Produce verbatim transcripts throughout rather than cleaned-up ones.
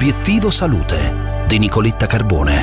Obiettivo Salute di Nicoletta Carbone.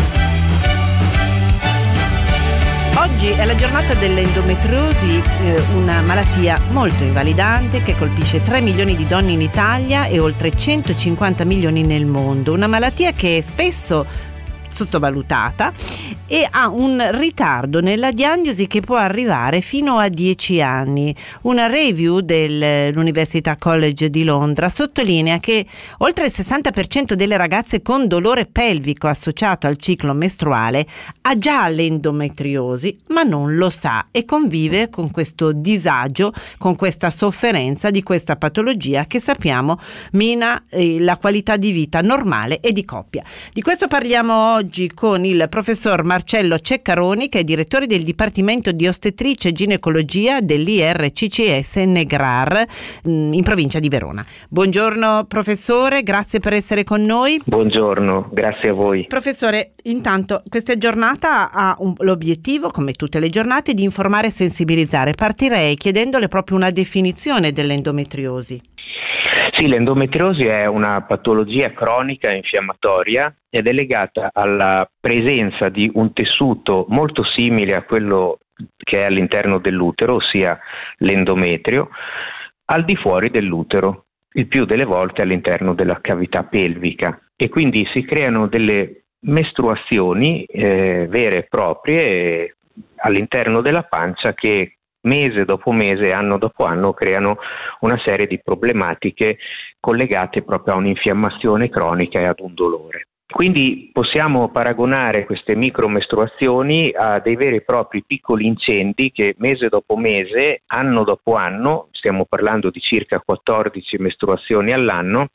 Oggi è la giornata dell'endometriosi, eh, una malattia molto invalidante che colpisce tre milioni di donne in Italia e oltre centocinquanta milioni nel mondo. Una malattia che è spesso sottovalutata e ha un ritardo nella diagnosi che può arrivare fino a dieci anni. Una review dell'Università College di Londra sottolinea che oltre il sessanta per cento delle ragazze con dolore pelvico associato al ciclo mestruale ha già l'endometriosi, ma non lo sa e convive con questo disagio, con questa sofferenza di questa patologia che sappiamo mina eh, la qualità di vita normale e di coppia. Di questo parliamo oggi Oggi con il professor Marcello Ceccaroni, che è direttore del Dipartimento di Ostetricia e Ginecologia dell'I R C C S Negrar in provincia di Verona. Buongiorno professore, grazie per essere con noi. Buongiorno, grazie a voi. Professore, intanto questa giornata ha un, l'obiettivo, come tutte le giornate, di informare e sensibilizzare. Partirei chiedendole proprio una definizione dell'endometriosi. Sì, l'endometriosi è una patologia cronica infiammatoria ed è legata alla presenza di un tessuto molto simile a quello che è all'interno dell'utero, ossia l'endometrio, al di fuori dell'utero, il più delle volte all'interno della cavità pelvica, e quindi si creano delle mestruazioni eh, vere e proprie eh, all'interno della pancia che mese dopo mese, anno dopo anno, creano una serie di problematiche collegate proprio a un'infiammazione cronica e ad un dolore. Quindi possiamo paragonare queste micromestruazioni a dei veri e propri piccoli incendi che mese dopo mese, anno dopo anno, stiamo parlando di circa quattordici mestruazioni all'anno,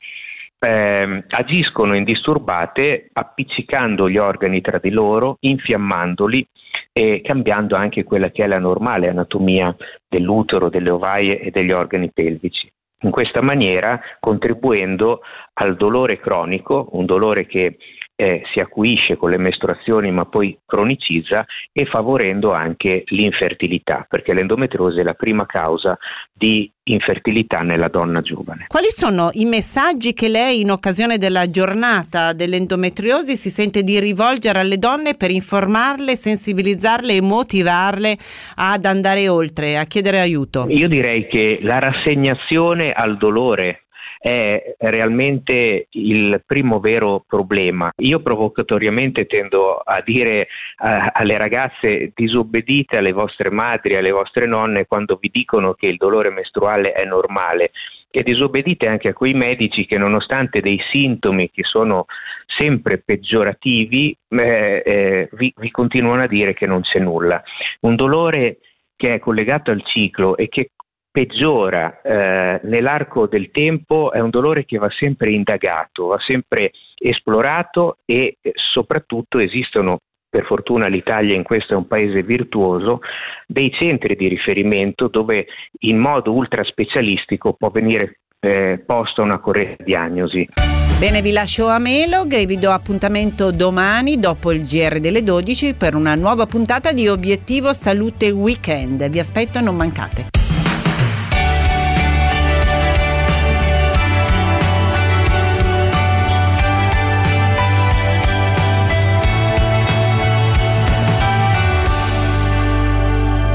Eh, agiscono indisturbate, appiccicando gli organi tra di loro, infiammandoli e cambiando anche quella che è la normale anatomia dell'utero, delle ovaie e degli organi pelvici. In questa maniera contribuendo al dolore cronico, un dolore che eh, si acuisce con le mestruazioni ma poi cronicizza, e favorendo anche l'infertilità, perché l'endometriosi è la prima causa di infertilità nella donna giovane. Quali sono i messaggi che lei, in occasione della giornata dell'endometriosi, si sente di rivolgere alle donne per informarle, sensibilizzarle e motivarle ad andare oltre, a chiedere aiuto? Io direi che la rassegnazione al dolore è realmente il primo vero problema. Io provocatoriamente tendo a dire uh, alle ragazze: disobbedite alle vostre madri, alle vostre nonne quando vi dicono che il dolore mestruale è normale, e disobbedite anche a quei medici che, nonostante dei sintomi che sono sempre peggiorativi, eh, eh, vi, vi continuano a dire che non c'è nulla. Un dolore che è collegato al ciclo e che peggiora eh, nell'arco del tempo è un dolore che va sempre indagato, va sempre esplorato, e eh, soprattutto esistono, per fortuna l'Italia in questo è un paese virtuoso, dei centri di riferimento dove in modo ultra specialistico può venire eh, posta una corretta diagnosi. Bene, vi lascio a Melog e vi do appuntamento domani dopo il G R delle dodici per una nuova puntata di Obiettivo Salute Weekend. Vi aspetto, non mancate.